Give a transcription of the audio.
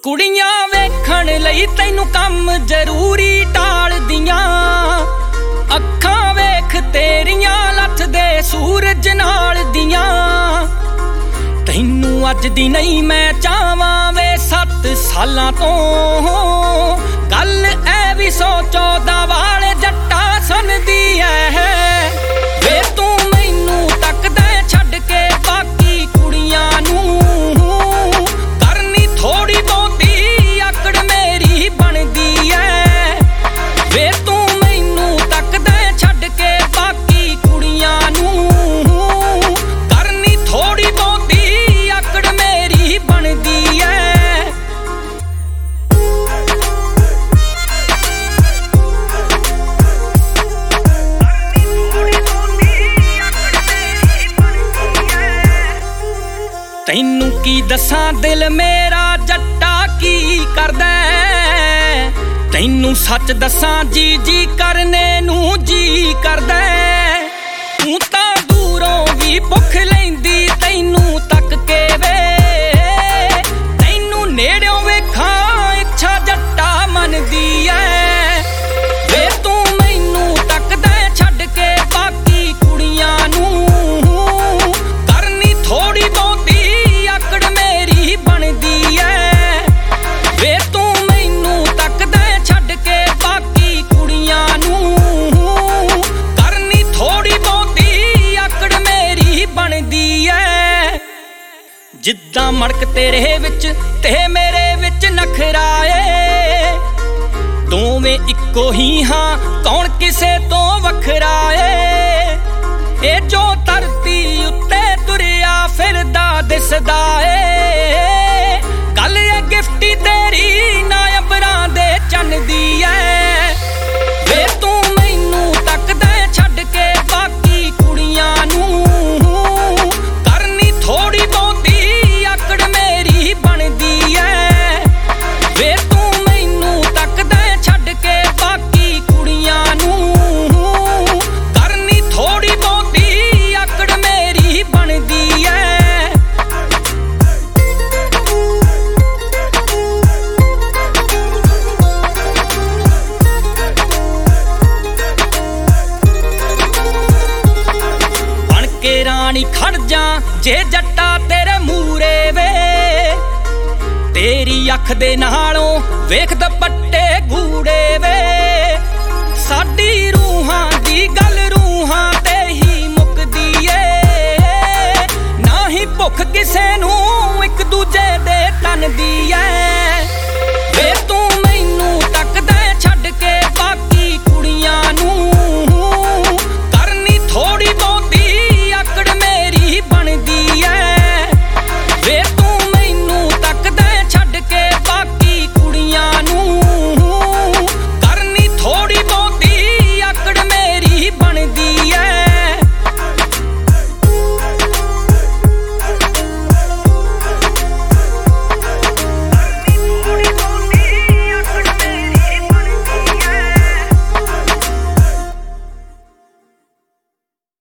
ਕੁੜੀਆਂ ਵੇਖਣ ਲਈ ਤੈਨੂੰ ਕੰਮ ਜ਼ਰੂਰੀ ਟਾਲਦੀਆਂ। ਅੱਖਾਂ ਵੇਖ ਤੇਰੀਆਂ ਲੱਥਦੇ ਸੂਰਜ ਨਾਲ ਦੀਆਂ। ਤੈਨੂੰ ਅੱਜ ਦੀ ਨਹੀਂ ਮੈਂ ਚਾਹਵਾਂ ਵੇ 7 ਸਾਲਾਂ ਤੋਂ। ਗੱਲ ਐ ਵੀ 114 ਵਾਲੇ ਜੱਟਾ ਸੁਣਦੀ ਐ। ਵੇ ਤੂੰ ਮੈਨੂੰ ਤੱਕਦਾ ਛੱਡ ਕੇ ਬਾਕੀ ਕੁੜੀਆਂ ਨੂੰ। ਕਰਨੀ ਥੋੜੀ ਬਹੁਤੀ ਆਕੜ ਮੇਰੀ ਬਣਦੀ ਐ। ਵੇ ਤੂੰ ਮੈਨੂੰ ਤੱਕਦਾ ਛੱਡ ਕੇ ਬਾਕੀ ਕੁੜੀਆਂ ਨੂੰ। ਕਰਨੀ ਥੋੜੀ ਬਹੁਤੀ ਆਕੜ ਮੇਰੀ ਬਣਦੀ ਐ। ਤੈਨੂੰ ਕੀ ਦੱਸਾਂ ਦਿਲ ਮੇਰਾ ਜੱਟਾ ਕੀ ਕਰਦਾ। ਤੈਨੂੰ ਸੱਚ ਦੱਸਾਂ ਜੀ ਜੀ ਕਰਨੇ ਨੂੰ ਜੀ ਕਰਦਾ। ਤੂੰ ਤਾਂ ਦੂਰੋਂ ਵੀ ਭੁੱਖ ਲੈਂਦੀ ਤੈਨੂੰ ਤੱਕ ਕੇ ਵੇ। ਤੈਨੂੰ ਨੇੜਿਓਂ ਵੇਖਾਂ ਇੱਛਾ ਜੱਟਾ ਮੰਨਦੀ ਐ। ਵੇ ਤੂੰ ਮੈਨੂੰ ਤੱਕਦਾ ਛੱਡ ਕੇ ਬਾਕੀ ਕੁੜੀਆਂ ਨੂੰ। ਕਰਨੀ ਥੋੜੀ ਬਹੁਤੀ ਆਕੜ ਮੇਰੀ ਬਣਦੀ ਐ। ਵੇ ਤੂੰ ਮੈਨੂੰ ਤੱਕਦਾ ਛੱਡ ਕੇ ਬਾਕੀ ਕੁੜੀਆਂ ਨੂੰ। ਕਰਨੀ ਥੋੜੀ ਬਹੁਤੀ ਆਕੜ ਮੇਰੀ ਬਣਦੀ ਐ। ਜਿੱਦਾਂ ਮੜਕ ਤੇਰੇ ਵਿੱਚ ਤੇ ਮੇਰੇ ਵਿੱਚ ਨਖਰਾ ਏ। ਦੋਵੇਂ ਇੱਕੋ ਹੀ ਹਾਂ ਕੌਣ ਕਿਸੇ ਤੋਂ ਵੱਖਰਾ ਏ। ਇਹ ਜੋ ਧਰਤੀ ਉੱਤੇ ਤੁਰਿਆ ਫਿਰਦਾ ਦਿਸਦਾ ਏ। ਗੱਲ ਇਹ ਗਿਫਟੀ ਤੇਰੀ ਨਾ ਅੰਬਰਾਂ ਦੇ ਚੰਨ ਦੀ ਐ। ਵੇ ਤੂੰ ਮੈਨੂੰ ਤੱਕਦਾ ਛੱਡ ਕੇ ਬਾਕੀ ਕੁੜੀਆਂ ਨੂੰ। ਕਰਨੀ ਥੋੜੀ ਬਹੁਤੀ ਆਕੜ ਮੇਰੀ ਬਣਦੀ ਐ। ਵੇ ਤੂੰ ਮੈਨੂੰ ਤੱਕਦਾ ਛੱਡ ਕੇ ਬਾਕੀ ਕੁੜੀਆਂ ਨੂੰ। ਕਰਨੀ ਥੋੜੀ ਬਹੁਤੀ ਆਕੜ ਮੇਰੀ ਬਣਦੀ ਐ। ਬਣ ਕੇ ਰਾਣੀ ਖੜ ਜਾ ਜੇ ਜੱਟਾ ਤੇਰੇ ਮੂਰੇ ਵੇ। ਤੇਰੀ ਅੱਖ ਦੇ ਨਾਲੋਂ ਵੇਖ ਦੁਪੱਟੇ ਗੂੜੇ ਵੇ।